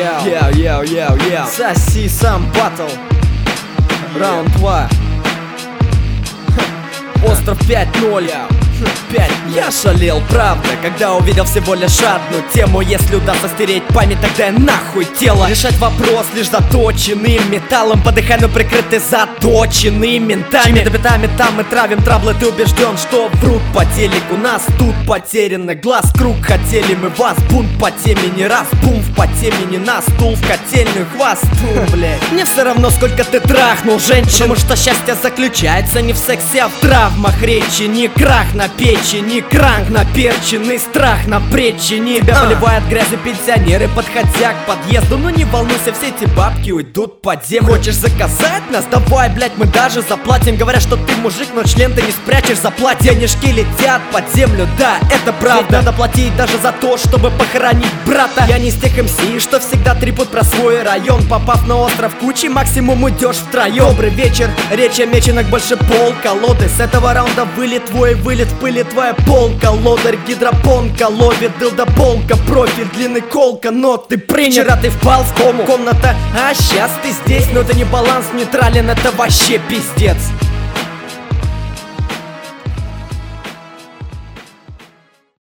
Йоу. Соси сам батл. Раунд 2. Остров 5-0. Я шалел, правда, когда увидел всего лишь одну тему. Если удастся стереть память, тогда нахуй тело. Решать вопрос лишь заточенным металлом, по дыханию прикрыты заточенным ментами. Чьими добитами там мы травим траблы. Ты убежден, что врут по телеку. Нас тут потеряно, глаз круг. Хотели мы вас, бунт по теме не раз. Бум в по темени, нас стул в котельную хвосту, блядь. Мне все равно, сколько ты трахнул женщин, потому что счастье заключается не в сексе, а в травмах речи. Не крах на печени, кранк наперченный, страх на пречени. Тебя поливают грязью пенсионеры, подходя к подъезду. Ну не волнуйся, все эти бабки уйдут под землю. Хочешь заказать нас? Давай, блять, мы даже заплатим. Говорят, что ты мужик, но член ты не спрячешь за платье. Денежки летят под землю, да, это правда. Ведь надо платить даже за то, чтобы похоронить брата. Я не из тех МС, что всегда трепут про свой район. Попав на остров кучи, максимум уйдешь втроем. Добрый вечер, речь о меченок больше пол-колоды. С этого раунда вылет твой, вылет в пыли твоя полка. Лодырь, гидропонка, ловит дылдополка. Профиль, длинный колка, но ты принят. Вчера ты впал в кому, комната, а сейчас ты здесь. Но это не баланс нейтрален, это вообще пиздец.